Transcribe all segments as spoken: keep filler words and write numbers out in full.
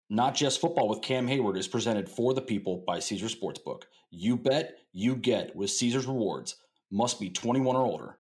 Not Just Football with Cam Hayward is presented for the people by Caesars Sportsbook. You bet, you get with Caesars Rewards. Must be twenty-one or older.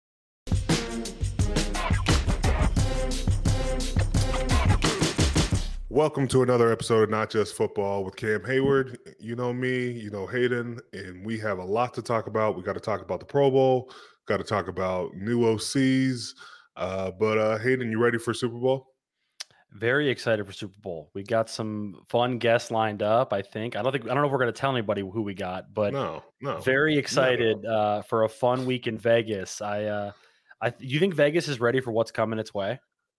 Welcome to another episode of Not Just Football with Cam Hayward. You know me, you know Hayden, and we have a lot to talk about. We got to talk about the Pro Bowl, got to talk about new O Cs. Uh, but uh, Hayden, you ready for Super Bowl? Very excited for Super Bowl. We got some fun guests lined up, I think. I don't think I don't know if we're going to tell anybody who we got, but no, no. Very excited no. uh, for a fun week in Vegas. I, uh, I, you think Vegas is ready for what's coming its way?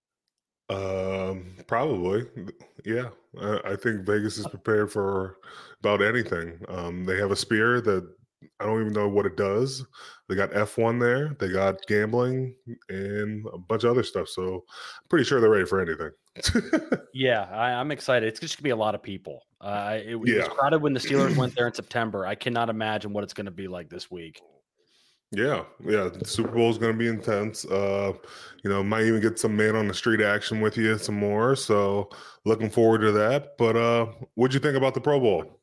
Um, probably, yeah. I, I think Vegas is prepared for about anything. Um, they have a spear that I don't even know what it does. They got F one there. They got gambling and a bunch of other stuff. So I'm pretty sure they're ready for anything. yeah, I, I'm excited. It's just gonna be a lot of people. Uh, it, it yeah. was crowded when the Steelers went there in September. I cannot imagine what it's going to be like this week. Yeah, yeah. The Super Bowl is going to be intense. Uh, you know, might even get some man on the street action with you some more. So looking forward to that. But uh, what'd you think about the Pro Bowl?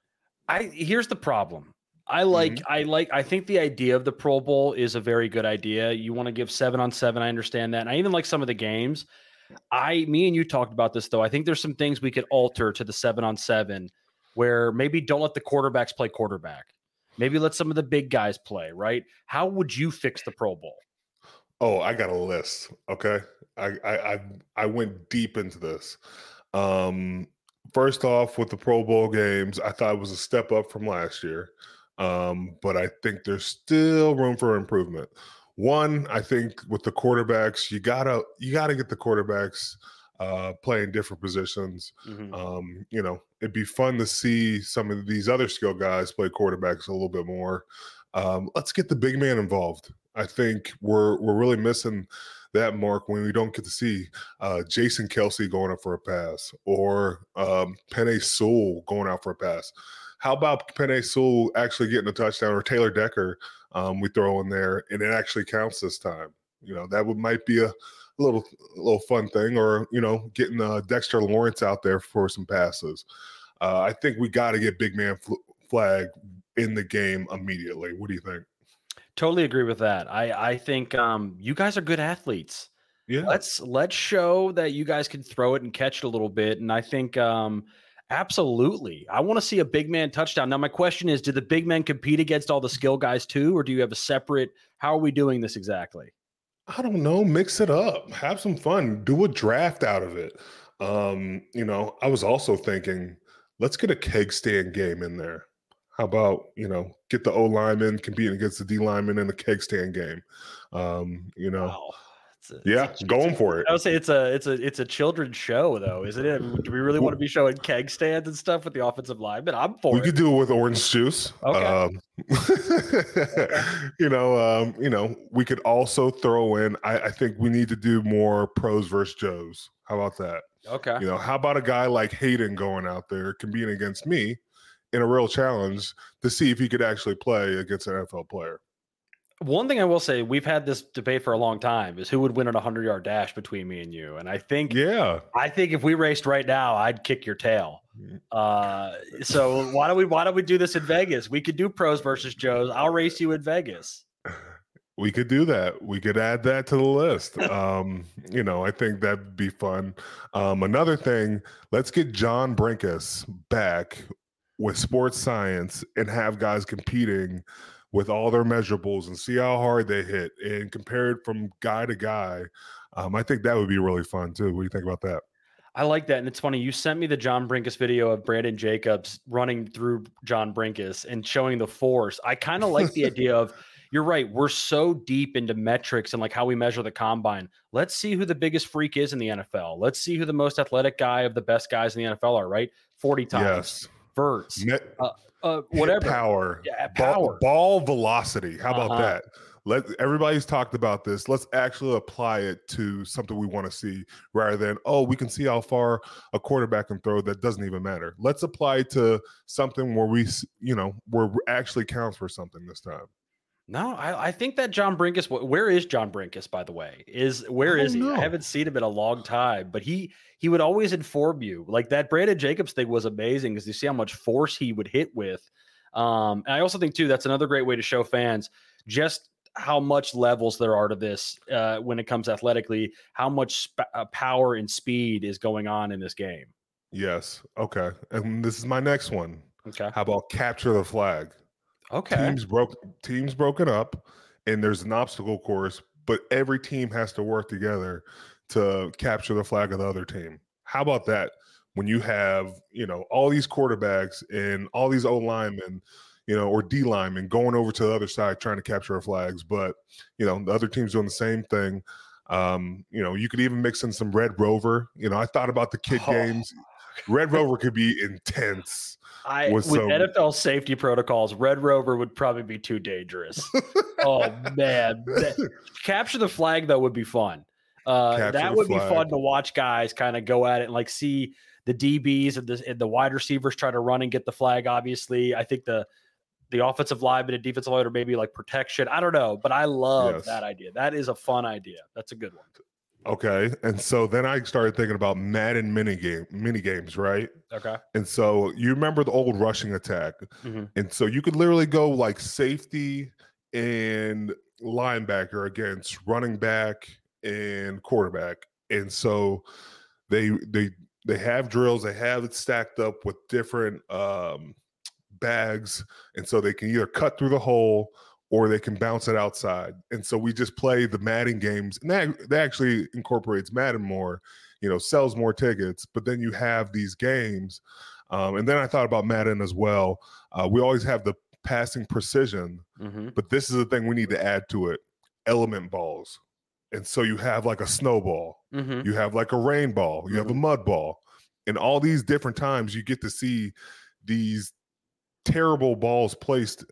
I here's the problem. I like, mm-hmm. I like, I think the idea of the Pro Bowl is a very good idea. You want to give seven on seven. I understand that. And I even like some of the games. I, me and you talked about this though. I think there's some things we could alter to the seven on seven where maybe don't let the quarterbacks play quarterback. Maybe let some of the big guys play, right? How would you fix the Pro Bowl? Oh, I got a list. Okay. I, I, I, I went deep into this. Um, first off with the Pro Bowl games, I thought it was a step up from last year. Um, but I think there's still room for improvement. One, I think with the quarterbacks, you gotta you gotta get the quarterbacks uh, playing different positions. Mm-hmm. Um, you know, it'd be fun to see some of these other skill guys play quarterbacks a little bit more. Um, let's get the big man involved. I think we're we're really missing that mark when we don't get to see uh, Jason Kelce going up for a pass or um, Penei Sewell going out for a pass. How about Penei Sewell actually getting a touchdown or Taylor Decker um, we throw in there and it actually counts this time? You know, that would might be a, a little a little fun thing, or, you know, getting uh, Dexter Lawrence out there for some passes. Uh, I think we got to get big man fl- flag in the game immediately. What do you think? Totally agree with that. I, I think um, you guys are good athletes. Yeah. Let's let's show that you guys can throw it and catch it a little bit. And I think um, – absolutely. I want to see a big man touchdown. Now, my question is, do the big men compete against all the skill guys too, or do you have a separate – how are we doing this exactly? I don't know. Mix it up. Have some fun. Do a draft out of it. Um, you know, I was also thinking, let's get a keg stand game in there. How about, you know, get the O lineman competing against the D lineman in the keg stand game? Um, you know. Wow. A, yeah, a, going a, for it. I would say it's a it's a it's a children's show though, isn't it? Do we really want to be showing keg stands and stuff with the offensive lineman? I'm for we it. We could do it with orange juice. Okay. Um, okay. You know, um, you know, we could also throw in. I, I think we need to do more pros versus Joes. How about that? Okay. You know, how about a guy like Hayden going out there competing against me in a real challenge to see if he could actually play against an N F L player? One thing I will say, we've had this debate for a long time, is who would win on a hundred-yard dash between me and you. And I think, yeah, I think if we raced right now, I'd kick your tail. Uh, so why don't we why don't we do this in Vegas? We could do pros versus Joes. I'll race you in Vegas. We could do that. We could add that to the list. Um, you know, I think that'd be fun. Um, another thing, let's get John Brinkus back with sports science and have guys competing with all their measurables and see how hard they hit and compare it from guy to guy. Um, I think that would be really fun too. What do you think about that? I like that. And it's funny, you sent me the John Brinkus video of Brandon Jacobs running through John Brinkus and showing the force. I kind of like the idea of, you're right, we're so deep into metrics and like how we measure the combine. Let's see who the biggest freak is in the N F L. Let's see who the most athletic guy of the best guys in the N F L are, right? forty times. Yes. Verts. Met- uh, Uh, whatever power, yeah, power. Ball, ball velocity. How about uh-huh. that? Let everybody's talked about this. Let's actually apply it to something we want to see, rather than oh, we can see how far a quarterback can throw. That doesn't even matter. Let's apply it to something where we, you know, where it actually counts for something this time. No, I, I think that John Brinkus. Where is John Brinkus, by the way? Is where I is don't he? I know. haven't seen him in a long time, but he he would always inform you. Like that Brandon Jacobs thing was amazing because you see how much force he would hit with. Um, and I also think too that's another great way to show fans just how much levels there are to this uh, when it comes athletically. How much sp- uh, power and speed is going on in this game. Yes. Okay. And this is my next one. Okay. How about capture the flag? Okay. Teams broke teams broken up, and there's an obstacle course, but every team has to work together to capture the flag of the other team. How about that? When you have, you know, all these quarterbacks and all these O linemen, you know, or D linemen going over to the other side trying to capture flags, but you know, the other team's doing the same thing. Um, you know, you could even mix in some Red Rover. You know, I thought about the kid Oh. games. Red Rover could be intense. I with with some- N F L safety protocols, Red Rover would probably be too dangerous. Oh man, That- capture the flag though would be fun. Uh, Capture that the would be flag. fun to watch guys kind of go at it and like see the D Bs and the and the wide receivers try to run and get the flag. Obviously, I think the the offensive lineman and defensive line or maybe like protection. I don't know, but I love Yes. that idea. That is a fun idea. That's a good one. Okay. And so then I started thinking about Madden mini game mini games, right? Okay. And so you remember the old rushing attack. Mhm. And so you could literally go like safety and linebacker against running back and quarterback. And so they they they have drills, they have it stacked up with different um bags, and so they can either cut through the hole or they can bounce it outside. And so we just play the Madden games, and that, that actually incorporates Madden more, you know, sells more tickets. But then you have these games, um, and then I thought about Madden as well. Uh, we always have the passing precision, Mhm. but this is the thing we need to add to it: element balls. And so you have like a snowball, Mhm. you have like a rain ball, you have a mud ball, and all these different times you get to see these terrible balls placed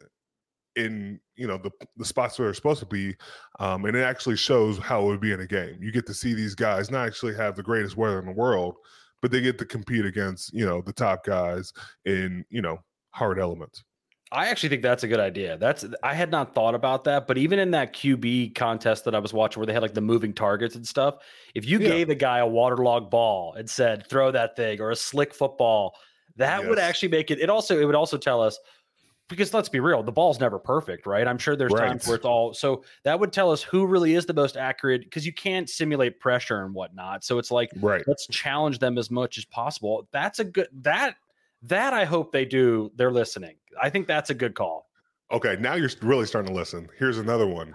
in, you know, the the spots where they're supposed to be, um, and it actually shows how it would be in a game. You get to see these guys not actually have the greatest weather in the world, but they get to compete against, you know, the top guys in, you know, hard elements. I actually think that's a good idea. That's I had not thought about that, but even in that Q B contest that I was watching where they had like the moving targets and stuff, if you Yeah. gave a guy a waterlogged ball and said throw that thing or a slick football, that would Yes. actually make it. It also it would also tell us because let's be real, the ball's never perfect, right? I'm sure there's Right. times where it's all so that would tell us who really is the most accurate because you can't simulate pressure and whatnot. So it's like Right. let's challenge them as much as possible. That's a good that that I hope they do. They're listening. I think that's a good call. Okay, now you're really starting to listen. Here's another one.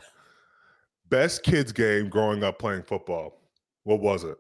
Best kids game growing up playing football. What was it?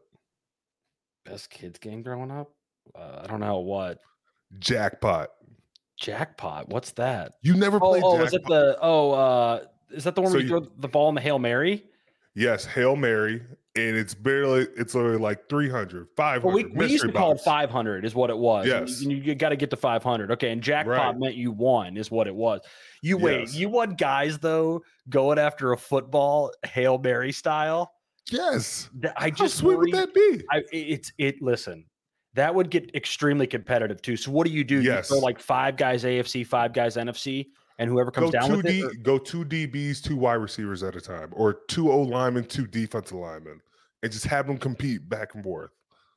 Best kids game growing up? Uh, I don't know what. Jackpot. Jackpot. What's that? You never Oh, played oh, Jackpot? is it the oh uh is that the one So where you you- throw the ball in the Hail Mary? Yes, Hail Mary, and it's barely, it's literally like three hundred, five hundred. Well, we, we used to mystery call it box. five hundred is what it was. And Yes. You, you got to get to five hundred. Okay. And jackpot Right. meant you won is what it was. You wait, Yes. you won guys though going after a football Hail Mary style. Yes. Th- I How just sweet would worry- that be? I, it's it. Listen, that would get extremely competitive too. So what do you do? Yes. You throw like five guys A F C, five guys N F C, and whoever comes Go down two with D, it. or- go two D Bs, two wide receivers at a time, or two O linemen, two defensive linemen, and just have them compete back and forth.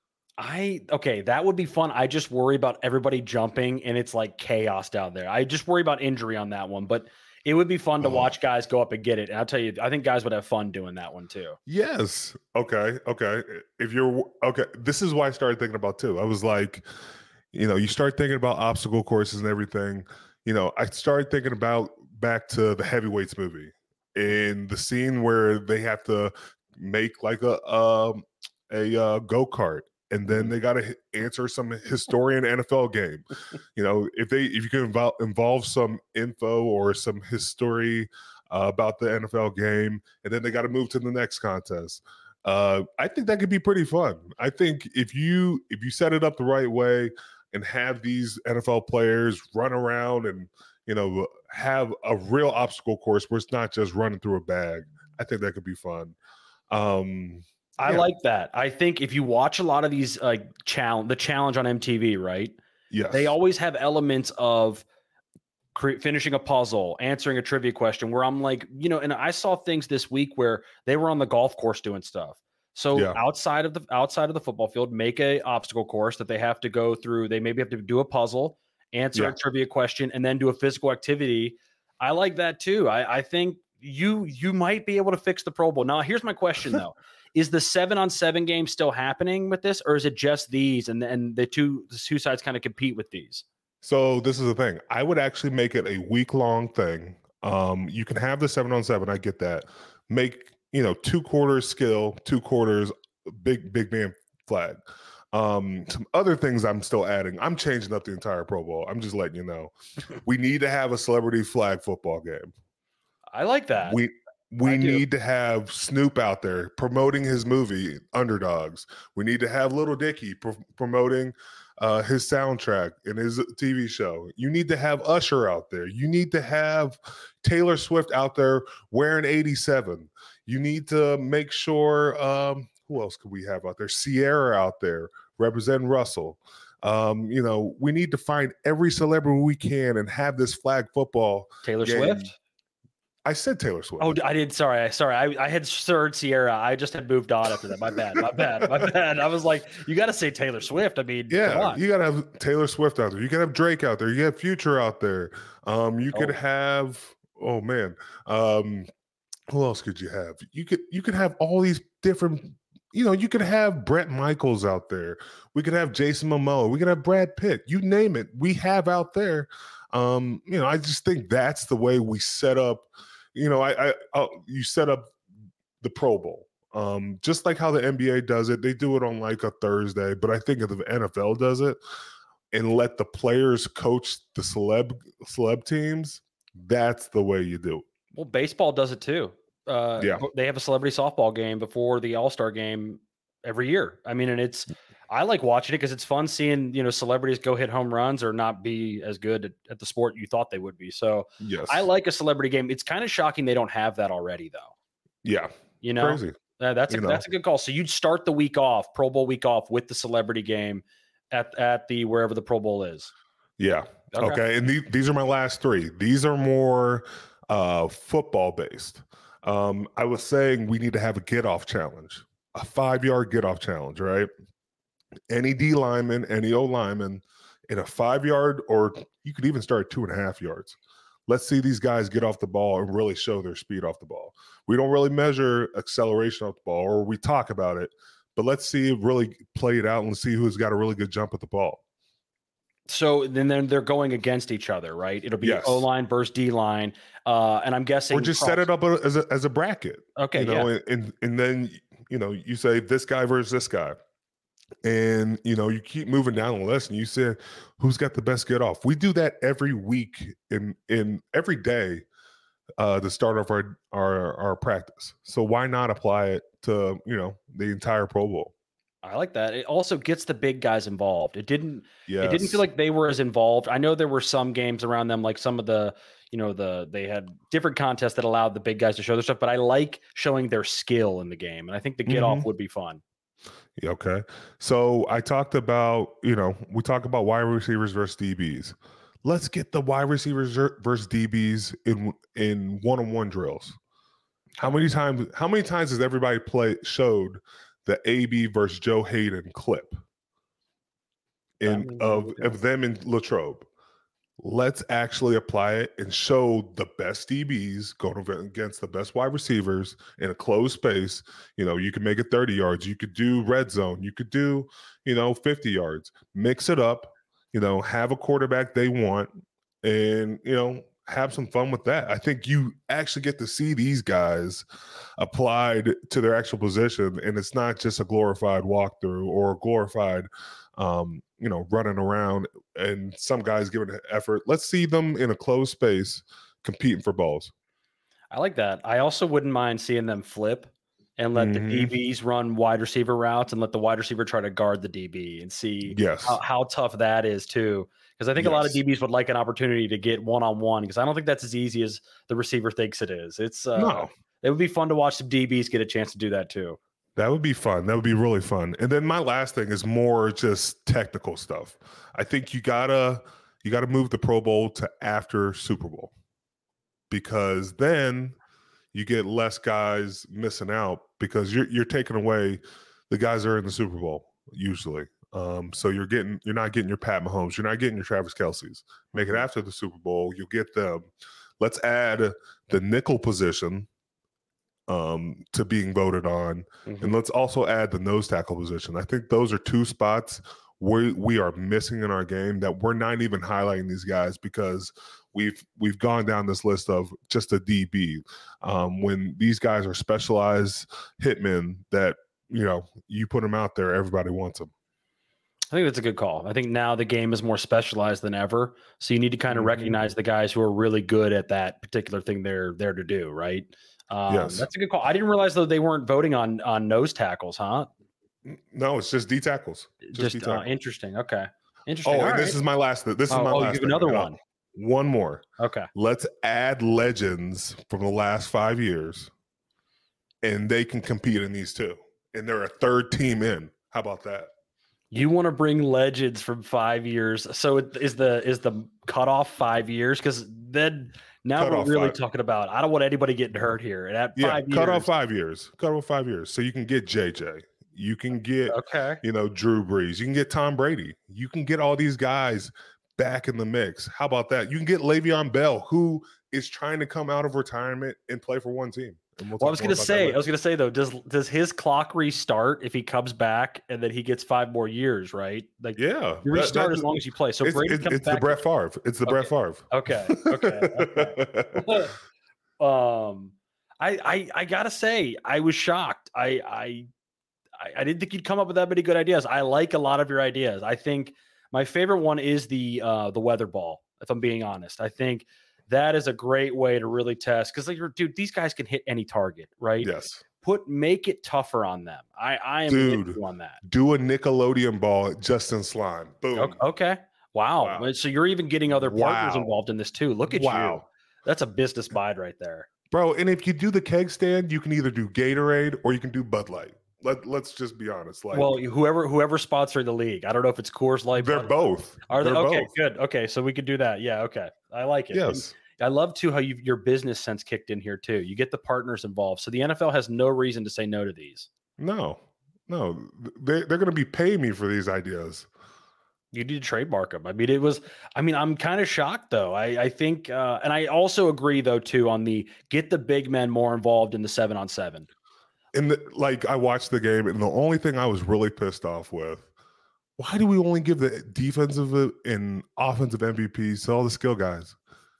I okay, that would be fun. I just worry about everybody jumping and it's like chaos down there. I just worry about injury on that one, but it would be fun to Oh. watch guys go up and get it. And I'll tell you, I think guys would have fun doing that one too. Yes. Okay. Okay. If you're okay, this is why I started thinking about too. I was like, you know, you start thinking about obstacle courses and everything. You know, I started thinking about back to the Heavyweights movie and the scene where they have to make like a um a uh, go kart, and then they got to answer some historian N F L game. You know, if they if you can involve involve some info or some history uh, about the N F L game, and then they got to move to the next contest. Uh, I think that could be pretty fun. I think if you if you set it up the right way and have these N F L players run around and, you know, have a real obstacle course where it's not just running through a bag, I think that could be fun. Um, I Yeah. like that. I think if you watch a lot of these like challenge the challenge on M T V, right? yes, They always have elements of cre- finishing a puzzle, answering a trivia question where I'm like, you know, and I saw things this week where they were on the golf course doing stuff. So Yeah. outside of the outside of the football field, make a obstacle course that they have to go through. They maybe have to do a puzzle, answer Yeah. a trivia question, and then do a physical activity. I like that too. I, I think you you might be able to fix the Pro Bowl. Now, here's my question though: is the seven on seven game still happening with this, or is it just these and and the two the two sides kind of compete with these? So this is the thing. I would actually make it a week long thing. Um, you can have the seven on seven. I get that. Make, you know, two quarters skill, two quarters big, big man flag. Um, some other things I'm still adding. I'm changing up the entire Pro Bowl. I'm just letting you know. We need to have a celebrity flag football game. I like that. We we I do. need to have Snoop out there promoting his movie Underdogs. We need to have Little Dicky pro- promoting uh, his soundtrack in his T V show. You need to have Usher out there. You need to have Taylor Swift out there wearing eighty-seven. You need to make sure, um, who else could we have out there? Sierra out there representing Russell. Um, you know, we need to find every celebrity we can and have this flag football Taylor game. Swift. I said Taylor Swift. Oh, I did. Sorry, I sorry. I, I had heard Sierra. I just had moved on after that. My bad. My bad. My bad. I was like, you got to say Taylor Swift. I mean, come Yeah, on. you gotta have Taylor Swift out there. You can have Drake out there. You have Future out there. Um, you could Oh. have, oh man, um, who else could you have? You could you could have all these different. You know, you could have Brett Michaels out there. We could have Jason Momoa. We could have Brad Pitt. You name it, we have out there. Um, you know, I just think that's the way we set up. You know, I, I, I you set up the Pro Bowl. Um, just like how the N B A does it, they do it on like a Thursday, but I think if the N F L does it and let the players coach the celeb celeb teams, that's the way you do it. Well, baseball does it too. Uh, Yeah. They have a celebrity softball game before the All-Star game every year. I mean, and it's, I like watching it because it's fun seeing, you know, celebrities go hit home runs or not be as good at, at the sport you thought they would be. So Yes, I like a celebrity game. It's kind of shocking they don't have that already though. yeah, You know, crazy. Uh, that's a, You know. that's a good call. So you'd start the week off, Pro Bowl week off with the celebrity game at, at the, wherever the Pro Bowl is. Yeah. Okay. Okay. And these, these are my last three. These are more uh, football based. Um, I was saying we need to have a get off challenge, a five yard get off challenge, right? Any D lineman, any O lineman in a five yard, or you could even start at two and a half yards. Let's see these guys get off the ball and really show their speed off the ball. We don't really measure acceleration off the ball, or we talk about it, but let's see it really play it out and see who's got a really good jump at the ball. So then they're, they're going against each other, right? It'll be Yes. O line versus D line, uh, and I'm guessing Or just set it up as a, as a bracket. Okay, you know, yeah. and, and and then you know you say this guy versus this guy, and you know you keep moving down the list, and you say who's got the best get off. We do that every week in in every day, uh, the start of our our our practice. So why not apply it to you know the entire Pro Bowl? I like that. It also gets the big guys involved. It didn't. Yeah, It didn't feel like they were as involved. I know there were some games around them, like some of the, you know, the they had different contests that allowed the big guys to show their stuff. But I like showing their skill in the game, and I think the get off Mhm. would be fun. Yeah, okay. So I talked about, you know, we talk about wide receivers versus D Bs. Let's get the wide receivers ver- versus D Bs in in one-on-one drills. How many times how many times has everybody play showed the A B versus Joe Hayden clip in means of, we of them in Latrobe? Let's actually apply it and show the best D Bs going against the best wide receivers in a closed space. You know, you can make it thirty yards. You could do red zone. You could do, you know, fifty yards. Mix it up, you know, have a quarterback they want and, you know, have some fun with that. I think you actually get to see these guys applied to their actual position, and it's not just a glorified walkthrough or a glorified um, you know, running around and some guys giving an effort. Let's see them in a closed space competing for balls. I like that. I also wouldn't mind seeing them flip and let Mhm. the D Bs run wide receiver routes and let the wide receiver try to guard the D B and see Yes. how, how tough that is too. Because I think a lot of Yes. D Bs would like an opportunity to get one on one. Because I don't think that's as easy as the receiver thinks it is. It's uh, No. it would be fun to watch some D Bs get a chance to do that too. That would be fun. That would be really fun. And then my last thing is more just technical stuff. I think you gotta you got to move the Pro Bowl to after Super Bowl, because then you get less guys missing out, because you're you're taking away the guys that are in the Super Bowl usually. Um, so you're getting you're not getting your Pat Mahomes, you're not getting your Travis Kelce's. Make it after the Super Bowl, you'll get them. Let's add the nickel position um, to being voted on, mm-hmm. and let's also add the nose tackle position. I think those are two spots we we are missing in our game that we're not even highlighting these guys, because we've we've gone down this list of just a D B. Um, when these guys are specialized hitmen that, you know, you put them out there, everybody wants them. I think that's a good call. I think now the game is more specialized than ever. So you need to kind of mm-hmm. recognize the guys who are really good at that particular thing they're there to do, right? Um, yes. That's a good call. I didn't realize, though, they weren't voting on on nose tackles, huh? No, it's just D tackles. Just, just D tackles. Uh, interesting. Okay. Interesting. Oh, All and right. this is my last. This is oh, my oh, last. You have another one. One more. Okay. Let's add legends from the last five years, and they can compete in these two. And they're a third team in. How about that? You want to bring legends from five years. So is the is the cutoff five years? Because then now cut we're really five. talking about, I don't want anybody getting hurt here. And at yeah, five cut years, off five years. Cut off five years. So you can get J J. You can get, okay. you know, Drew Brees. You can get Tom Brady. You can get all these guys back in the mix. How about that? You can get Le'Veon Bell, who is trying to come out of retirement and play for one team. We'll, well I was going to say, I was going to say though, does does his clock restart if he comes back and then he gets five more years, right? Like, yeah, you restart that, that, as long as you play. So it's, Brady it's, comes it's back. the Brett Favre. It's the okay. Brett Favre. Okay, okay, okay. um, I I I gotta say, I was shocked. I I I didn't think you'd come up with that many good ideas. I like a lot of your ideas. I think my favorite one is the uh, the weather ball. If I'm being honest, I think that is a great way to really test, because, like, dude, these guys can hit any target, right? Yes. Put make it tougher on them. I I am dude, with you on that. Do a Nickelodeon ball, Justin Slime. Boom. Okay. Wow. wow. So you're even getting other partners wow. involved in this too. Look at wow. you. That's a business bide right there, bro. And if you do the keg stand, you can either do Gatorade or you can do Bud Light. Let, let's just be honest. Like, well, whoever whoever sponsored the league, I don't know if it's Coors Light. They're both. Are they? They're okay, both. good. Okay, so we could do that. Yeah, okay. I like it. Yes. And I love, too, how you, your business sense kicked in here, too. You get the partners involved. So the N F L has no reason to say no to these. No. No. They, they're going to be paying me for these ideas. You need to trademark them. I mean, it was, I mean, I'm kind of shocked, though. I, I think, uh, and I also agree, though, too, on the get the big men more involved in the seven on seven. And the, like, I watched the game, and the only thing I was really pissed off with, why do we only give the defensive and offensive M V Ps to all the skill guys?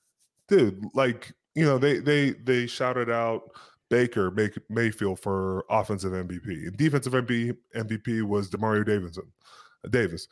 Dude, like, you know, they they they shouted out Baker May, Mayfield for offensive M V P. And defensive M V P was DeMario Davidson, Davis.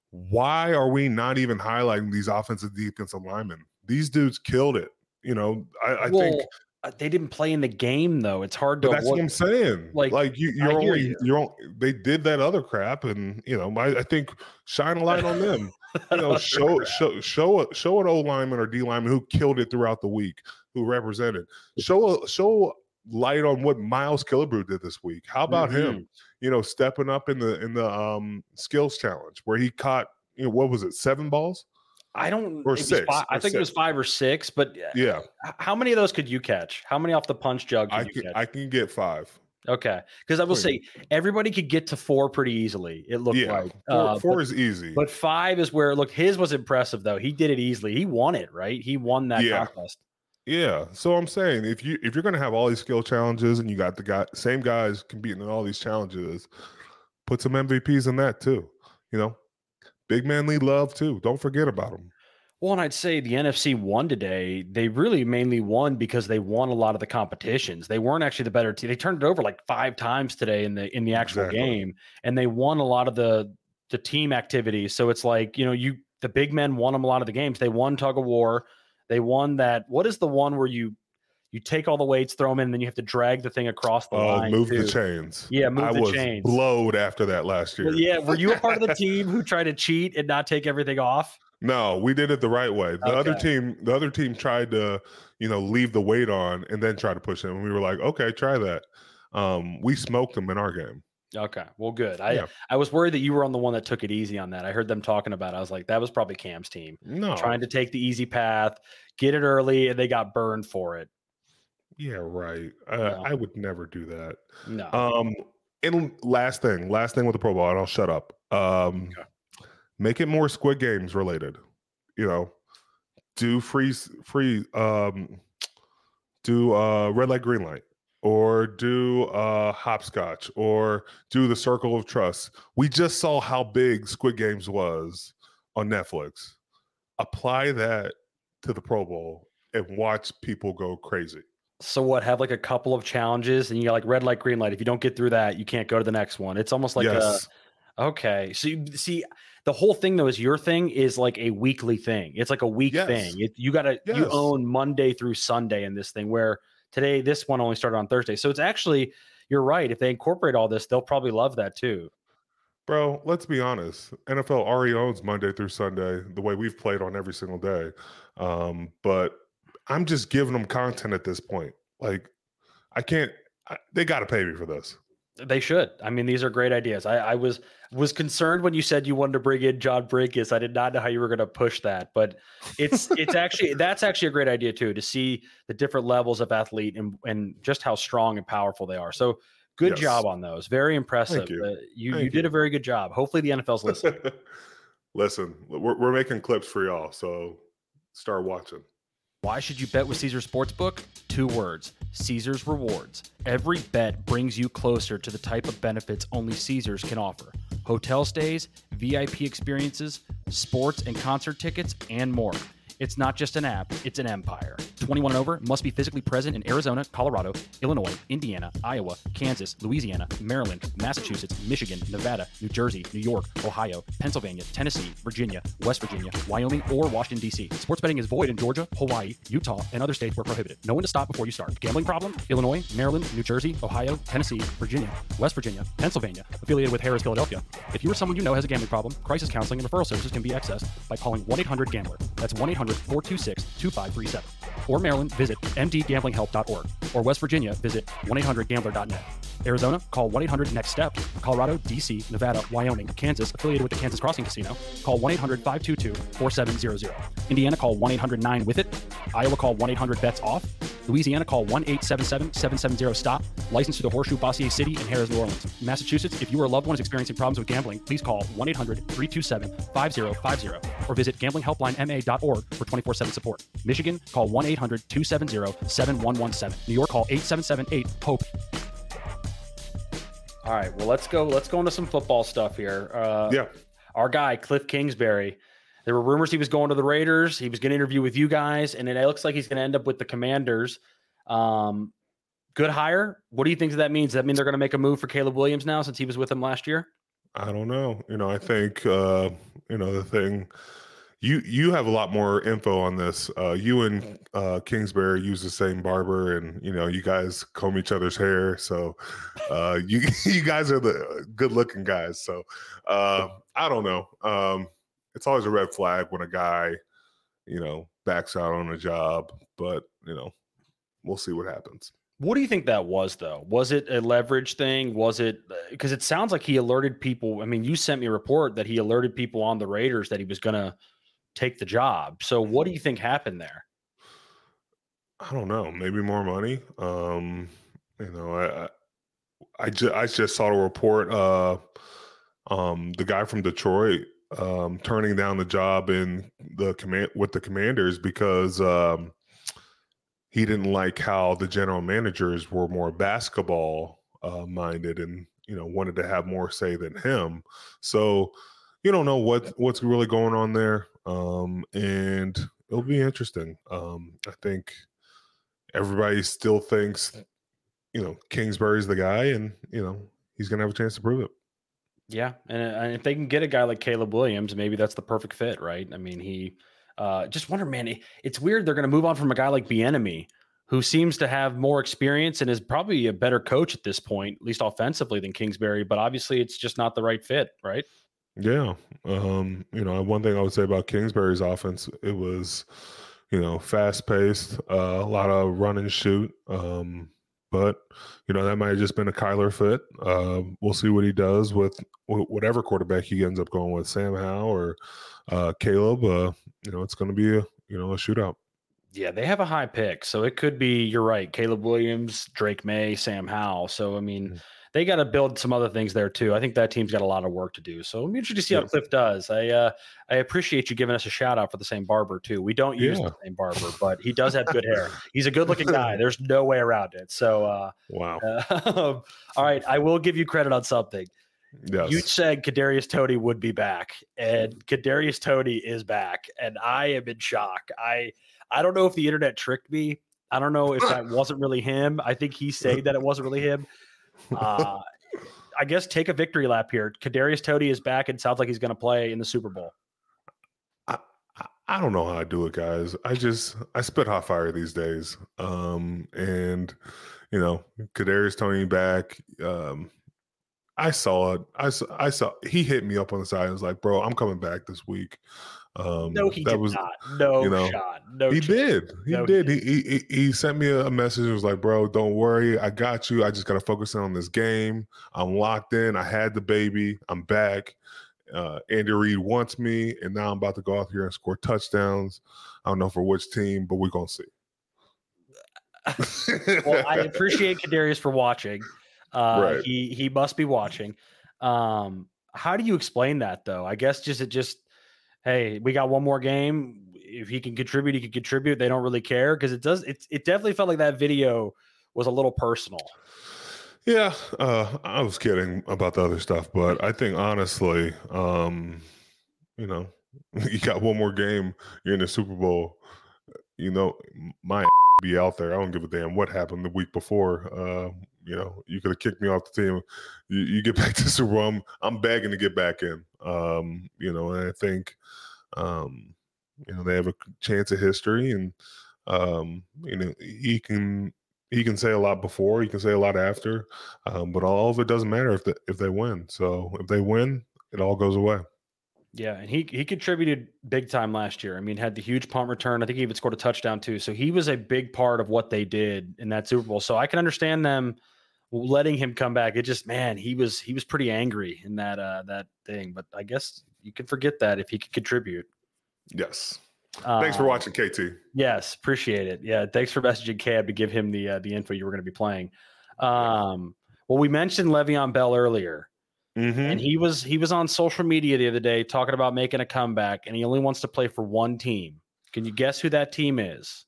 Why are we not even highlighting these offensive defensive linemen? These dudes killed it. You know, I, I well, think they didn't play in the game, though. It's hard to. That's what I'm saying. Like, like you, you're only you. you're on, they did that other crap, and you know, I, I think shine a light on them. You know, show show show a, show an O lineman or D lineman who killed it throughout the week, who represented. Show a show light on what Miles Killebrew did this week. How about mm-hmm. him? You know, stepping up in the in the um, skills challenge where he caught, you know, what was it, seven balls? I don't or six. Five, or I think six. it was five or six, but yeah. How many of those could you catch? How many off the punch jug could I you can, catch? I can get five. Okay, because I will say everybody could get to four pretty easily. It looked yeah, like four, uh, four but, is easy, but five is where look. His was impressive though. He did it easily. He won it, right? He won that yeah. contest. Yeah. So I'm saying if you if you're gonna have all these skill challenges and you got the guy same guys competing in all these challenges, put some M V Ps in that too. You know, big man lead love too. Don't forget about them. Well, and I'd say the N F C won today. They really mainly won because they won a lot of the competitions. They weren't actually the better team. They turned it over like five times today in the in the actual exactly. game, and they won a lot of the the team activities. So it's like, you know, you the big men won them a lot of the games. They won tug of war. They won that. What is the one where you you take all the weights, throw them in, and then you have to drag the thing across the oh, line? Move too. the chains. Yeah, move I the was chains. Blowed after that last year. Well, yeah, were you a part of the team who tried to cheat and not take everything off? No, we did it the right way. The okay. other team, the other team tried to, you know, leave the weight on and then try to push it. And we were like, okay, try that. Um, we smoked them in our game. Okay, well, good. I Yeah. I was worried that you were on the one that took it easy on that. I heard them talking about it. I was like, that was probably Cam's team No. trying to take the easy path, get it early, and they got burned for it. Yeah, right. Uh, No. I would never do that. No. Um, and last thing, last thing with the Pro Bowl, and I'll shut up. Um, Okay. Make it more Squid Games related. You know, do free, free, um, do uh, red light, green light, or do uh, hopscotch, or do the Circle of Trust. We just saw how big Squid Games was on Netflix. Apply that to the Pro Bowl and watch people go crazy. So what? Have like a couple of challenges, and you got like red light, green light. If you don't get through that, you can't go to the next one. It's almost like yes. a okay. So you see, the whole thing though is your thing is like a weekly thing. It's like a week Yes. thing. It, you got to Yes. you own Monday through Sunday in this thing. Where today this one only started on Thursday. So it's actually you're right. If they incorporate all this, they'll probably love that too. Bro, let's be honest. N F L already owns Monday through Sunday the way we've played on every single day. Um, but I'm just giving them content at this point. Like, I can't. I, they got to pay me for this. They should. I mean, these are great ideas. I, I was was concerned when you said you wanted to bring in John Brinkus. I did not know how you were going to push that, but it's it's actually that's actually a great idea too, to see the different levels of athlete and and just how strong and powerful they are. So good Yes. job on those. Very impressive. Thank you. Uh, you Thank you did you. a very good job. Hopefully the N F L's listening. Listen, we're, we're making clips for y'all, so start watching. Why should you bet with Caesars Sportsbook? Two words: Caesars Rewards. Every bet brings you closer to the type of benefits only Caesars can offer. Hotel stays, V I P experiences, sports and concert tickets, and more. It's not just an app, it's an empire. twenty-one and over must be physically present in Arizona, Colorado, Illinois, Indiana, Iowa, Kansas, Louisiana, Maryland, Massachusetts, Michigan, Nevada, New Jersey, New York, Ohio, Pennsylvania, Tennessee, Virginia, West Virginia, Wyoming, or Washington, D C. Sports betting is void in Georgia, Hawaii, Utah, and other states where prohibited. Know when to stop before you start. Gambling problem? Illinois, Maryland, New Jersey, Ohio, Tennessee, Virginia, West Virginia, Pennsylvania, affiliated with Harris, Philadelphia. If you or someone you know has a gambling problem, crisis counseling and referral services can be accessed by calling one eight hundred gambler. That's one eight hundred four two six two five three seven. Or Maryland, visit m d gambling help dot org. Or West Virginia, visit one eight hundred gambler dot net. Arizona, call one eight hundred next step. Colorado, D C, Nevada, Wyoming, Kansas, affiliated with the Kansas Crossing Casino, call one eight hundred five two two four seven zero zero. Indiana, call one eight hundred nine with it. Iowa, call one eight hundred bets off. Louisiana, call one eight seven seven seven seven zero stop. Licensed to the Horseshoe, Bossier City, and Harrah's, New Orleans. Massachusetts, if you or a loved one is experiencing problems with gambling, please call one eight hundred three two seven five zero five zero or visit gambling helpline m a dot org for twenty-four seven support. Michigan, call one eight hundred two seven zero seven one one seven. New York, call eight seven seven eight hope. All right, well, let's go. Let's go into some football stuff here. Uh, Yeah. Our guy, Cliff Kingsbury. There were rumors he was going to the Raiders. He was going to interview with you guys, and it looks like he's going to end up with the Commanders. Um, good hire. What do you think that means? Does that mean they're going to make a move for Caleb Williams now since he was with them last year? I don't know. You know, I think uh, you know the thing. You you have a lot more info on this. Uh, you and uh, Kingsbury use the same barber, and you know you guys comb each other's hair. So uh, you you guys are the good looking guys. So uh, I don't know. Um, it's always a red flag when a guy, you know, backs out on a job. But you know, we'll see what happens. What do you think that was, though? Was it a leverage thing? Was it because it sounds like he alerted people? I mean, you sent me a report that he alerted people on the Raiders that he was going to take the job. So what do you think happened there? I don't know. Maybe more money. Um, you know, I I, I, ju- I just saw a report. Uh, um, the guy from Detroit um, turning down the job in the command with the Commanders because um, he didn't like how the general managers were more basketball uh, minded and you know wanted to have more say than him. So you don't know what what's really going on there. Um, and it'll be interesting. Um, I think everybody still thinks, you know, Kingsbury's the guy, and you know he's gonna have a chance to prove it. Yeah, and, and if they can get a guy like Caleb Williams, maybe that's the perfect fit, right? I mean, he uh, just wonder, man. It, it's weird they're going to move on from a guy like Bieniemy, who seems to have more experience and is probably a better coach at this point, at least offensively, than Kingsbury. But obviously, it's just not the right fit, right? Yeah. Um, you know, one thing I would say about Kingsbury's offense, it was, you know, fast paced, uh, a lot of run and shoot. Um, but you know that might have just been a Kyler fit. Uh, we'll see what he does with wh- whatever quarterback he ends up going with, Sam Howell or uh, Caleb. Uh, you know, it's going to be a you know a shootout. Yeah, they have a high pick, so it could be. You're right, Caleb Williams, Drake May, Sam Howell. So I mean, Mhm. they got to build some other things there too. I think that team's got a lot of work to do. So I'm interested to see how Yeah. Cliff does. I uh, I appreciate you giving us a shout out for the same barber too. We don't use Yeah. the same barber, but he does have good hair. He's a good looking guy. There's no way around it. So uh, Wow. uh, all right, I will give you credit on something. Yes. You said Kadarius Toney would be back, and Kadarius Toney is back, and I am in shock. I I don't know if the internet tricked me. I don't know if that wasn't really him. I think he's saying that it wasn't really him. Uh, I guess take a victory lap here. Kadarius Toney is back and sounds like he's going to play in the Super Bowl. I, I- I don't know how I do it, guys. I just I spit hot fire these days. Um, and you know, Kadarius Toney back. Um, I saw it. I saw, I saw he hit me up on the side and was like, "Bro, I'm coming back this week." Um, No, he that did was, not. No you know, shot. No he chance. did. He No, he did. He, he he he sent me a, a message. It was like, "Bro, don't worry. I got you. I just got to focus on this game. I'm locked in. I had the baby. I'm back. Uh, Andy Reid wants me, and now I'm about to go out here and score touchdowns. I don't know for which team, but we're gonna see." Well, I appreciate Kadarius for watching. Uh, Right. He he must be watching. Um, how do you explain that though? I guess just it just hey, we got one more game. If he can contribute, he can contribute. They don't really care because it does. It it definitely felt like that video was a little personal. Yeah, uh, I was kidding about the other stuff, but I think honestly, um, you know, you got one more game. You're in the Super Bowl. You know, my be out there. I don't give a damn what happened the week before. Uh, you know, you could have kicked me off the team. You, you get back to the Super Bowl. I'm, I'm begging to get back in. Um, you know, and I think, um, you know, they have a chance of history, and um, you know, he can he can say a lot before, he can say a lot after, um, but all of it doesn't matter if the, if they win. So if they win, it all goes away. Yeah, and he he contributed big time last year. I mean, had the huge punt return. I think he even scored a touchdown too. So he was a big part of what they did in that Super Bowl. So I can understand them letting him come back. It just, man, he was he was pretty angry in that uh that thing. But I guess you can forget that if he could contribute. Yes. Um, Thanks for watching, K T. Yes, appreciate it. Yeah, thanks for messaging Cab to give him the uh, the info you were going to be playing. Um, well, we mentioned Le'Veon Bell earlier. Mm-hmm. And he was he was on social media the other day talking about making a comeback, and he only wants to play for one team. Can you guess who that team is?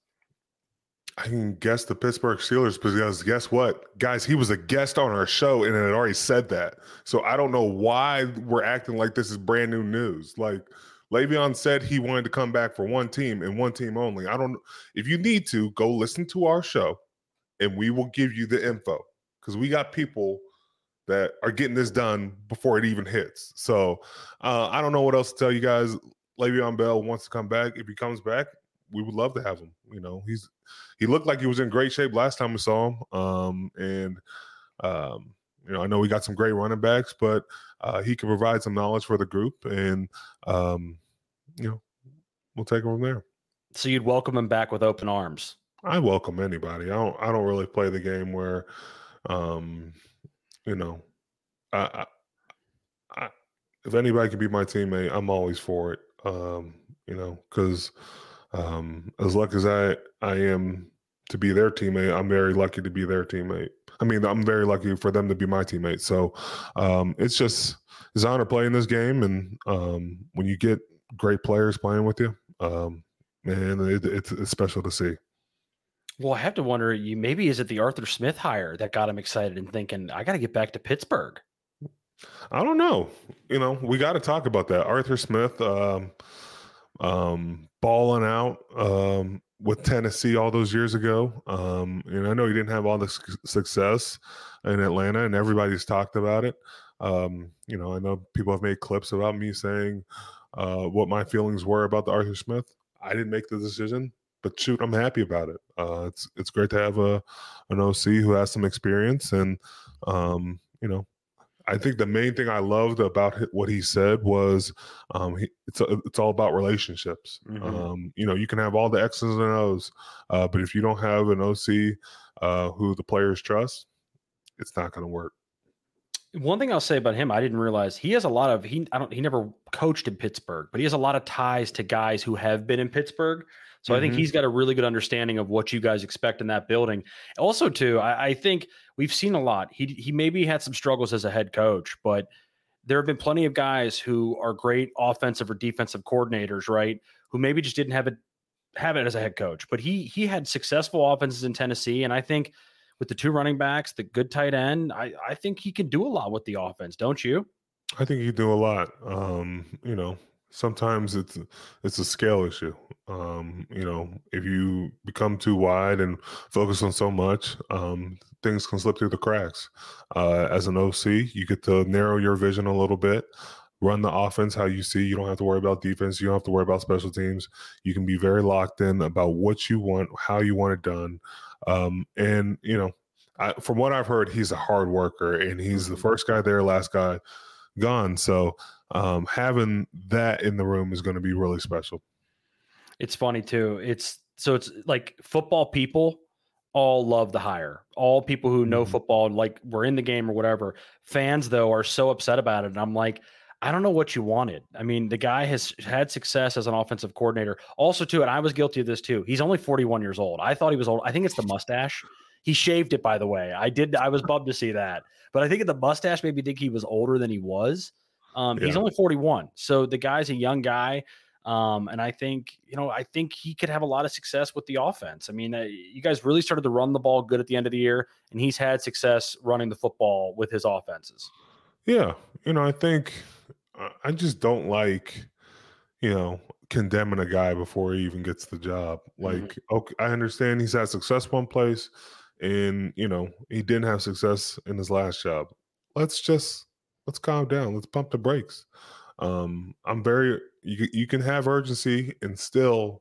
I can guess the Pittsburgh Steelers because guess what, guys? He was a guest on our show and it had already said that. So I don't know why we're acting like this is brand new news. Like Le'Veon said he wanted to come back for one team and one team only. I don't. If you need to, go listen to our show, and we will give you the info because we got people that are getting this done before it even hits. So uh, I don't know what else to tell you guys. Le'Veon Bell wants to come back. If he comes back, we would love to have him. You know, he's he looked like he was in great shape last time we saw him. Um, and um, you know, I know we got some great running backs, but uh, he can provide some knowledge for the group, and um, you know, we'll take him from there. So you'd welcome him back with open arms. I welcome anybody. I don't. I don't really play the game where, um, you know, I, I, I, if anybody can be my teammate, I'm always for it. Um, you know, because um, as lucky as I I am to be their teammate, I'm very lucky to be their teammate. I mean, I'm very lucky for them to be my teammate. So um, it's just it's an honor playing this game, and um, when you get great players playing with you, um, man, it, it's, it's special to see. Well, I have to wonder, you maybe is it the Arthur Smith hire that got him excited and thinking, I got to get back to Pittsburgh? I don't know. You know, we got to talk about that. Arthur Smith um, um, balling out um, with Tennessee all those years ago. Um, and I know he didn't have all the su- success in Atlanta, and everybody's talked about it. Um, you know, I know people have made clips about me saying uh, what my feelings were about the Arthur Smith. I didn't make the decision, but shoot, I'm happy about it. Uh, it's it's great to have a an O C who has some experience, and um, you know, I think the main thing I loved about what he said was um, he, it's a, it's all about relationships. Mm-hmm. Um, you know, you can have all the X's and O's, uh, but if you don't have an O C uh, who the players trust, it's not going to work. One thing I'll say about him, I didn't realize he has a lot of he. I don't. He never coached in Pittsburgh, but he has a lot of ties to guys who have been in Pittsburgh. So mm-hmm. I think he's got a really good understanding of what you guys expect in that building. Also, too, I, I think we've seen a lot. He he maybe had some struggles as a head coach, but there have been plenty of guys who are great offensive or defensive coordinators, right? Who maybe just didn't have it have it as a head coach. But he he had successful offenses in Tennessee, and I think with the two running backs, the good tight end, I, I think he can do a lot with the offense, don't you? I think he can do a lot. Um, you know, sometimes it's it's a scale issue. Um, you know, if you become too wide and focus on so much, um, things can slip through the cracks. Uh, as an O C, you get to narrow your vision a little bit, run the offense how you see. You don't have to worry about defense. You don't have to worry about special teams. You can be very locked in about what you want, how you want it done. Um, and, you know, I, from what I've heard, he's a hard worker, and he's the first guy there, last guy gone. So um, having that in the room is going to be really special. It's funny too. It's so it's like football people all love the hire. All people who know mm-hmm. football, like were in the game or whatever. Fans though are so upset about it. And I'm like, I don't know what you wanted. I mean, the guy has had success as an offensive coordinator. Also, too, and I was guilty of this too. He's only forty-one years old. I thought he was old. I think it's the mustache. He shaved it, by the way. I did. I was bummed to see that. But I think the mustache made me think he was older than he was. Um, yeah. He's only forty-one. So the guy's a young guy. Um, and I think, you know, I think he could have a lot of success with the offense. I mean, uh, you guys really started to run the ball good at the end of the year, and he's had success running the football with his offenses. Yeah. You know, I think I just don't like, you know, condemning a guy before he even gets the job. Like, mm-hmm. okay, I understand he's had success one place, and, you know, he didn't have success in his last job. Let's just, let's calm down. Let's pump the brakes. Um, I'm very, you, you can have urgency and still,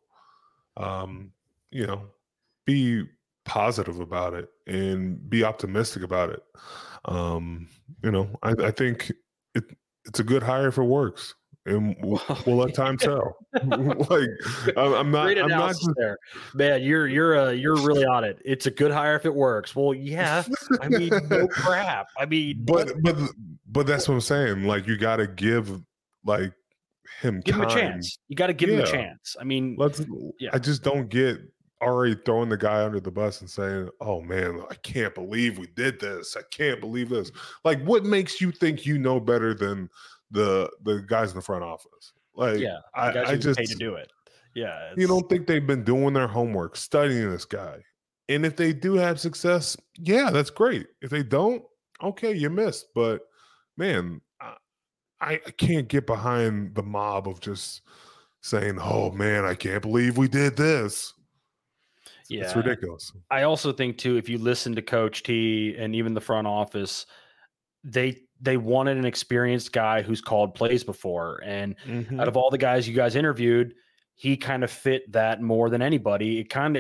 um, you know, be positive about it and be optimistic about it. Um, you know, I, I think it, it's a good hire if it works, and we'll, we'll let time tell. Like, I'm not, Great I'm not just there, man. You're, you're, uh, you're really on it. It's a good hire if it works. Well, yeah. I mean, no crap. I mean, but, but, but that's what I'm saying. Like, you got to give, like, him give time. him a chance. You got to give yeah. him a chance. I mean, let's. Yeah. I just don't get already throwing the guy under the bus and saying, "Oh man, I can't believe we did this. I can't believe this." Like, what makes you think you know better than the the guys in the front office? Like, yeah, I, I just paid to do it. Yeah, you don't think they've been doing their homework, studying this guy, and if they do have success, yeah, that's great. If they don't, okay, you missed. But man, I, I can't get behind the mob of just saying, "Oh man, I can't believe we did this." Yeah, it's ridiculous. I also think too, if you listen to Coach T and even the front office, they they wanted an experienced guy who's called plays before. And mm-hmm. out of all the guys you guys interviewed, he kind of fit that more than anybody. It kind of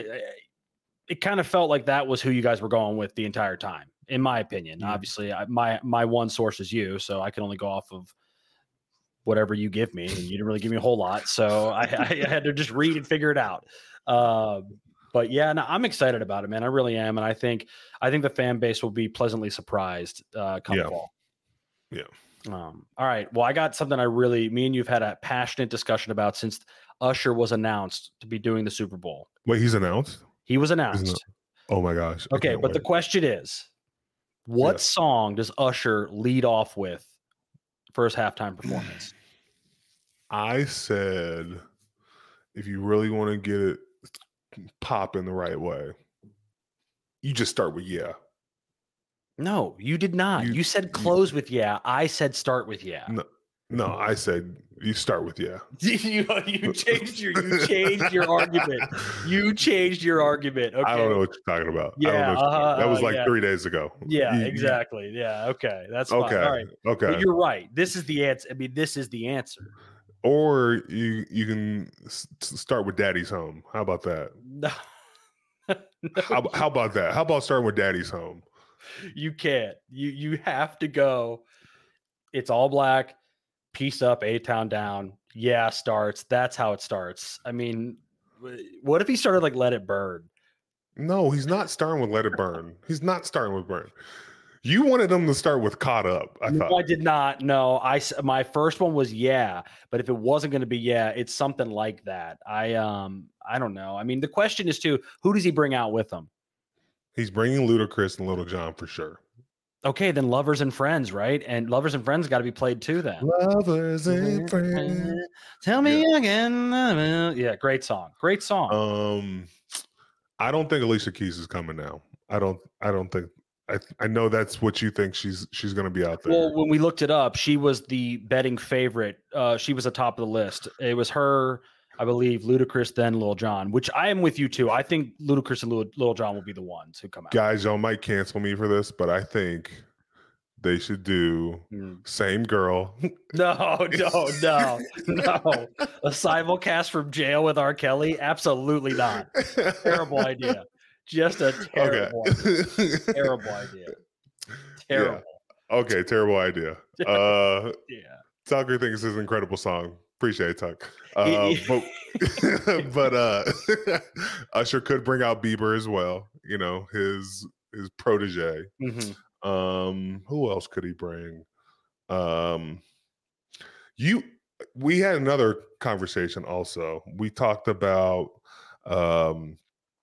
it kind of felt like that was who you guys were going with the entire time, in my opinion. Mm-hmm. Obviously, I, my my one source is you, so I can only go off of whatever you give me, and you didn't really give me a whole lot, so I, I had to just read and figure it out. Um, But yeah, no, I'm excited about it, man. I really am, and I think I think the fan base will be pleasantly surprised uh, come yeah. fall. Yeah. Um, all right. Well, I got something I really, me and you've had a passionate discussion about since Usher was announced to be doing the Super Bowl. Wait, he's announced? He was announced. Not, oh my gosh. Okay, but wait. The question is, what yes. song does Usher lead off with for his halftime performance? I said, if you really want to get it pop in the right way, you just start with yeah. No, you did not. You, you said close you, with yeah. I said start with yeah. No, no, I said you start with yeah. you you changed your you changed your argument. You changed your argument. Okay. I don't know what you're talking about. Yeah, I don't know uh, that was like yeah. three days ago. Yeah, you, exactly. Yeah, okay. That's fine. Okay. All right. Okay. But you're right. This is the answer. I mean, this is the answer. Or you you can start with Daddy's Home. How about that? No. no. How, how about that? How about starting with Daddy's Home? You can't. You you have to go. it's all black, piece up, A-Town down. Yeah, starts. That's how it starts. I mean, what if he started like Let It Burn? No, he's not starting with Let It Burn. He's not starting with Burn. You wanted him to start with Caught Up, I no, thought. I did not. No, I my first one was Yeah, but if it wasn't going to be Yeah, it's something like that. I um I don't know. I mean, the question is too, who does he bring out with him? He's bringing Ludacris and Little John for sure. Okay, then Lovers and Friends, right? And Lovers and Friends got to be played too then. Lovers and Friends. Tell me Yeah. again. Yeah, great song. Great song. Um, I don't think Alicia Keys is coming now. I don't. I don't think. I. I know that's what you think. She's. She's going to be out there. Well, when we looked it up, she was the betting favorite. Uh, she was atop of the list. It was her, I believe, Ludacris, then Lil Jon. Which I am with you too. I think Ludacris and Lil, Lil Jon will be the ones who come out. Guys, y'all might cancel me for this, but I think they should do Mm. Same Girl. No, no, no, no. A simulcast from jail with R. Kelly? Absolutely not. Terrible idea. Just a terrible, Okay. terrible idea. Terrible. Yeah. Okay, terrible idea. Uh, Yeah. Tucker thinks it's an incredible song. Appreciate it, Tuck. Uh, but but uh, Usher could bring out Bieber as well. You know, his his protege. Mm-hmm. Um, who else could he bring? Um, you. We had another conversation also. We talked about. Um,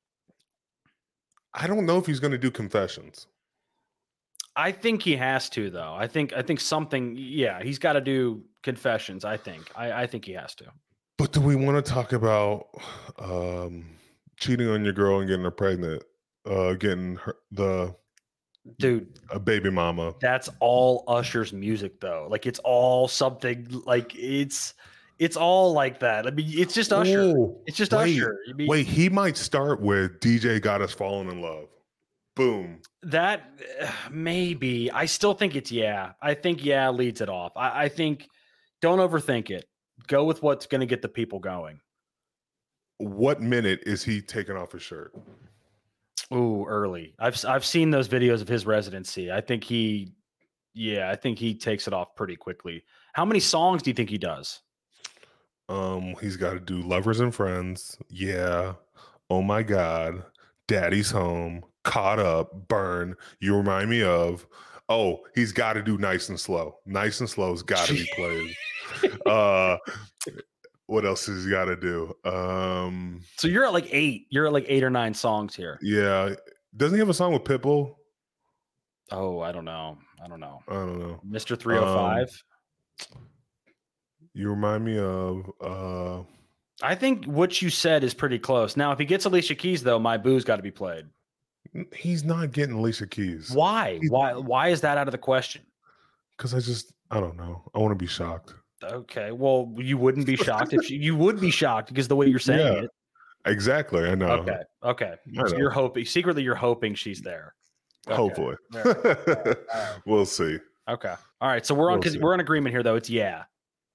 I don't know if he's going to do Confessions. I think he has to, though. I think I think something. Yeah, he's got to do Confessions. I think. I, I think he has to. But do we want to talk about um, cheating on your girl and getting her pregnant, uh, getting her, the dude a baby mama? That's all Usher's music, though. Like it's all something. Like it's it's all like that. I mean, it's just Usher. Ooh, it's just wait, Usher. I mean, wait, he might start with D J Got Us Falling in Love. Boom. That uh, maybe. I still think it's Yeah. I think Yeah leads it off. I, I think don't overthink it. Go with what's going to get the people going. What minute is he taking off his shirt? Ooh, early. I've I've seen those videos of his residency. I think he, yeah, I think he takes it off pretty quickly. How many songs do you think he does? Um, he's got to do Lovers and Friends. Yeah. Oh my God. Daddy's Home. Caught Up. Burn. You Remind Me Of. Oh, he's got to do Nice and Slow. Nice and Slow's got to be played. uh, what else has he got to do? Um, so you're at like eight. You're at like eight or nine songs here. Yeah. Doesn't he have a song with Pitbull? Oh, I don't know. I don't know. I don't know. Mister three oh five. Um, You Remind Me Of. Uh, I think what you said is pretty close. Now, if he gets Alicia Keys, though, My Boo's got to be played. He's not getting Alicia Keys. Why? He's, why? Why is that out of the question? Because I just, I don't know. I want to be shocked. Okay. Well, you wouldn't be shocked if she, you would be shocked because the way you're saying Yeah, it. Exactly. I know. Okay. Okay. I So know. you're hoping secretly you're hoping she's there. Okay. Hopefully. All right. All right. All right. We'll see. Okay. All right. So we're on We'll because see. we're in agreement here, though. It's Yeah.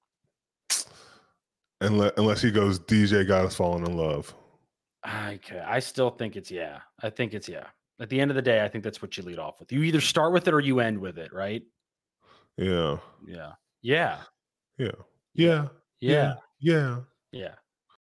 Unless, unless he goes, D J Got Us Falling in Love. Okay. I still think it's Yeah. I think it's Yeah. At the end of the day, I think that's what you lead off with. You either start with it or you end with it, right? Yeah. Yeah. Yeah. Yeah. Yeah. Yeah. Yeah. Yeah.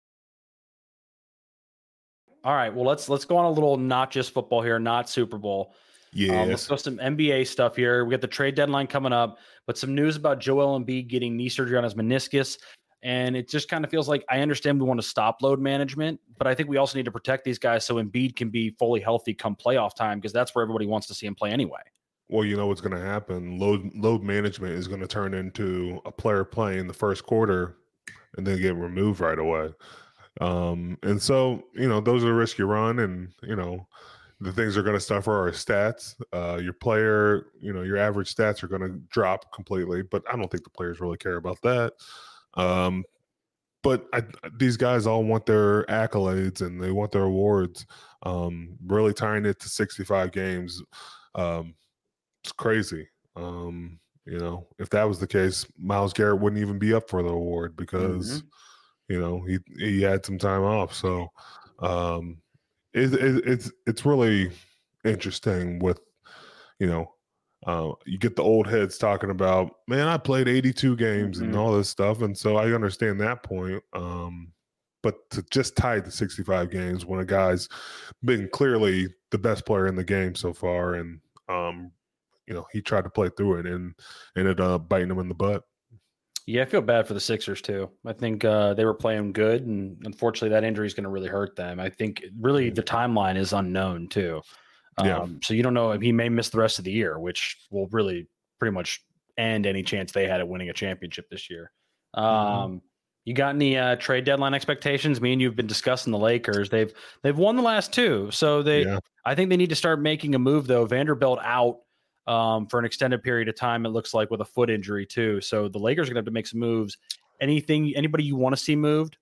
All right. Well, let's let's go on a little not just football here, not Super Bowl. Yeah. Um, let's go some N B A stuff here. We got the trade deadline coming up, but some news about Joel Embiid getting knee surgery on his meniscus. And it just kind of feels like I understand we want to stop load management, but I think we also need to protect these guys so Embiid can be fully healthy come playoff time because that's where everybody wants to see him play anyway. Well, you know what's going to happen. Load load management is going to turn into a player playing the first quarter and then get removed right away. Um, and so, you know, those are the risks you run, and, you know, the things are going to suffer are stats. Uh, your player, you know, your average stats are going to drop completely, but I don't think the players really care about that. Um, but I, these guys all want their accolades and they want their awards. Um, really tying it to sixty-five games. Um, it's crazy. Um, you know, if that was the case, Myles Garrett wouldn't even be up for the award because, mm-hmm. you know, he, he had some time off. So, um, it, it, it's, it's really interesting with, you know, uh, you get the old heads talking about, man, I played eighty-two games Mm-hmm. and all this stuff. And so I understand that point. Um, but to just tie it to sixty-five games when a guy's been clearly the best player in the game so far, and um, you know, he tried to play through it and ended up biting him in the butt. Yeah, I feel bad for the Sixers too. I think uh, they were playing good, and unfortunately, that injury is going to really hurt them. I think really the timeline is unknown too. Um, Yeah. So you don't know if he may miss the rest of the year, which will really pretty much end any chance they had at winning a championship this year. Um, Mhm. You got any uh, trade deadline expectations? Me and you've been discussing the Lakers. They've they've won the last two, so they. Yeah. I think they need to start making a move though. Vanderbilt out. Um, for an extended period of time, it looks like, with a foot injury too. So the Lakers are going to have to make some moves. Anything, anybody you want to see moved?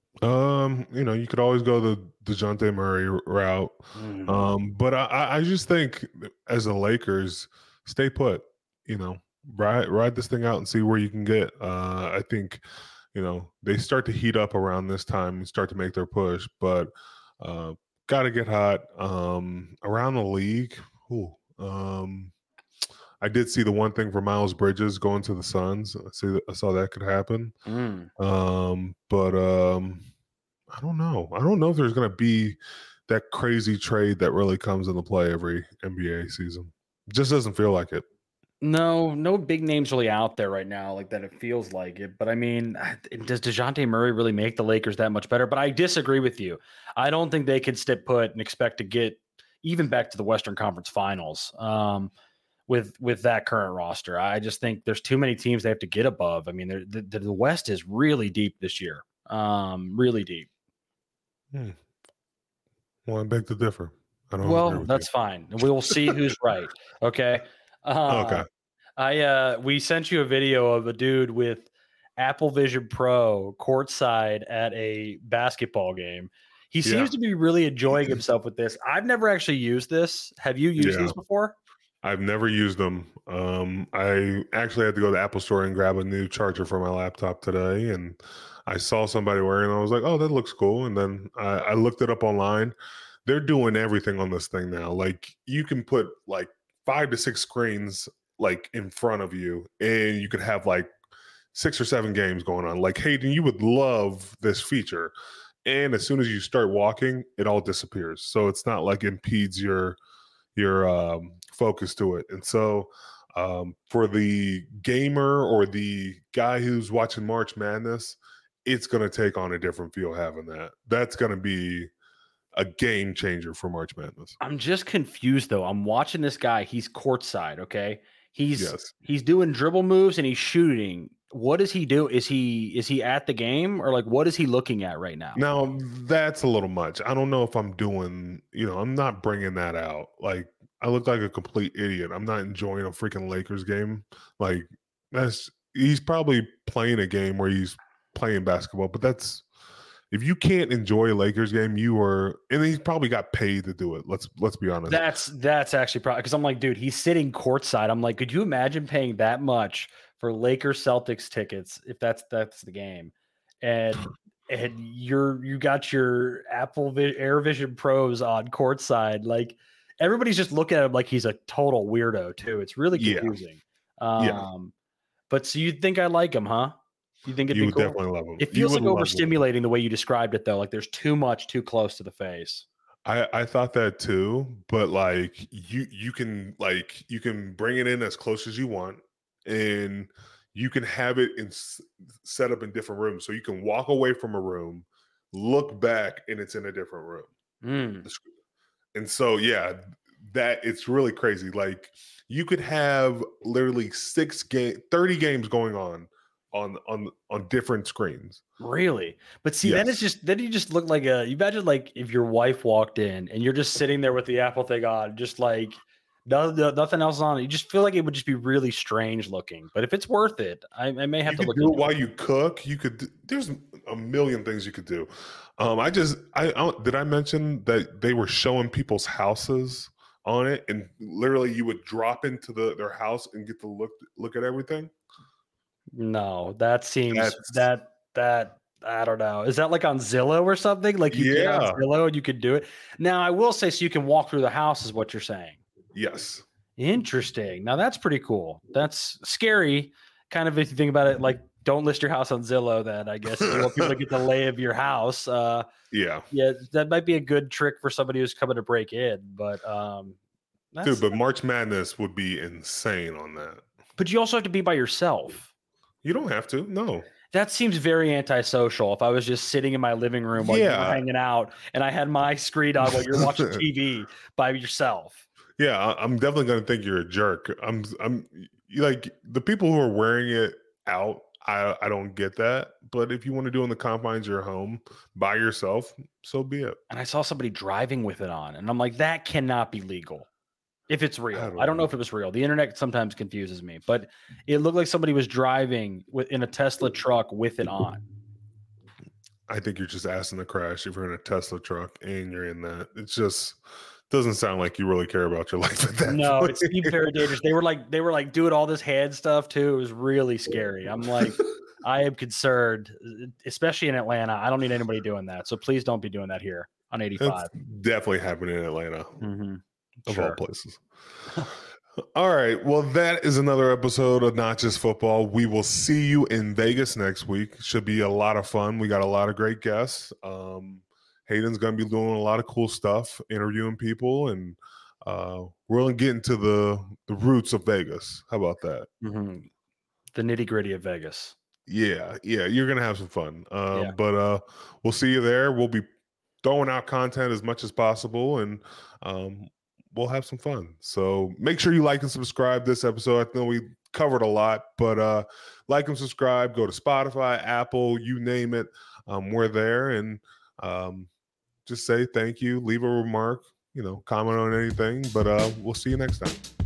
Um, you know, you could always go the DeJounte Murray route. Mm. Um, but I, I just think as the Lakers, stay put, you know, ride ride this thing out and see where you can get. Uh, I think, you know, they start to heat up around this time and start to make their push, but uh, got to get hot. Um, around the league, ooh, um, I did see the one thing for Miles Bridges going to the Suns. I see that, I saw that could happen. Mm. Um, but um, I don't know. I don't know if there's going to be that crazy trade that really comes into play every N B A season. It just doesn't feel like it. No, no big names really out there right now, like that. It feels like it, but I mean, does DeJounte Murray really make the Lakers that much better? But I disagree with you. I don't think they could stay put and expect to get even back to the Western Conference Finals. Um, with with that current roster, I just think there's too many teams they have to get above. I mean, the, the, the West is really deep this year, um, really deep. Hmm. Well, I beg to differ. I don't agree Well, with that's you. fine. We will see who's right. Okay. Uh, Okay. I uh, we sent you a video of a dude with Apple Vision Pro courtside at a basketball game. He seems Yeah. to be really enjoying himself with this. I've never actually used this. Have you used Yeah. these before? I've never used them. Um, I actually had to go to the Apple Store and grab a new charger for my laptop today, and I saw somebody wearing it. And I was like, "Oh, that looks cool." And then I, I looked it up online. They're doing everything on this thing now. Like you can put like five to six screens like in front of you, and you could have like six or seven games going on. Like Hayden, you would love this feature. And as soon as you start walking, it all disappears. So it's not like impedes your your um, focus to it. And so um, for the gamer or the guy who's watching March Madness, it's going to take on a different feel having that. That's going to be a game changer for March Madness. I'm just confused though. I'm watching this guy. He's courtside. Okay. He's Yes. he's doing dribble moves and he's shooting. What does he do? Is he is he at the game, or like what is he looking at right now? Now that's a little much. I don't know if I'm doing, you know, I'm not bringing that out. Like I look like a complete idiot. I'm not enjoying a freaking Lakers game. Like that's he's probably playing a game where he's playing basketball, but that's if you can't enjoy a Lakers game, you are, and he's probably got paid to do it. Let's let's be honest. That's that's actually probably because I'm like, dude, he's sitting courtside. I'm like, could you imagine paying that much for Lakers Celtics tickets if that's that's the game, and and you're you got your Apple Vi- Air Vision Pros on courtside, like everybody's just looking at him like he's a total weirdo too. It's really Yeah. confusing. Um, Yeah. But so you think I like him, huh? You think it'd You be would cool? definitely love him. It You feels like would love him. overstimulating the way you described it, though. Like there's too much, too close to the face. I, I thought that too, but like you you can like you can bring it in as close as you want, and you can have it in set up in different rooms. So you can walk away from a room, look back, and it's in a different room. Mm. And so yeah, that it's really crazy. Like you could have literally six game, thirty games going on on on on different screens. Really? But see, then it's Yes. just then you just look like a. You imagine like if your wife walked in and you're just sitting there with the Apple thing on, just like no, no- nothing else on. You just feel like it would just be really strange looking. But if it's worth it, I, I may have You to could look do it into while you cook. You could. do- There's a million things you could do. Um, I just, I, I did I mention that they were showing people's houses on it, and literally you would drop into the their house and get to look look at everything. No, that seems That's- that that I don't know. Is that like on Zillow or something? Like you get on Yeah. Zillow and you could do it. Now I will say, so you can walk through the house, is what you're saying. Yes. Interesting. Now that's pretty cool. That's scary. Kind of if you think about it, like don't list your house on Zillow. Then I guess if you want people to get the lay of your house. Uh, yeah, yeah, that might be a good trick for somebody who's coming to break in. But um, that's, dude, but March Madness would be insane on that. But you also have to be by yourself. You don't have to. No. That seems very antisocial. If I was just sitting in my living room while Yeah. you were hanging out and I had my screen on while you're watching T V by yourself. Yeah, I- I'm definitely going to think you're a jerk. I'm, I'm like the people who are wearing it out. I, I don't get that. But if you want to do it in the confines of your home by yourself, so be it. And I saw somebody driving with it on, and I'm like, that cannot be legal. If it's real, I don't I don't know know. if it was real. The internet sometimes confuses me, but it looked like somebody was driving with, in a Tesla truck with it on. I think you're just asking to crash if you're in a Tesla truck and you're in that. It's just doesn't sound like you really care about your life at that No, point. it seemed very dangerous. They were like, they were like doing all this hand stuff too. It was really scary. I'm like, I am concerned, especially in Atlanta. I don't need anybody doing that. So please don't be doing that here on eighty-five. That's definitely happening in Atlanta, Mm-hmm. of Sure. all places. All right. Well, that is another episode of Not Just Football. We will see you in Vegas next week. Should be a lot of fun. We got a lot of great guests. Um, Hayden's going to be doing a lot of cool stuff, interviewing people, and uh, we're going to get into the, the roots of Vegas. How about that? Mm-hmm. The nitty gritty of Vegas. Yeah. Yeah. You're going to have some fun. Um, Yeah. But uh, we'll see you there. We'll be throwing out content as much as possible, and um, we'll have some fun. So make sure you like and subscribe this episode. I know we covered a lot, but uh, like and subscribe. Go to Spotify, Apple, you name it. Um, we're there. And um, just say thank you. Leave a remark. You know, comment on anything. But uh, we'll see you next time.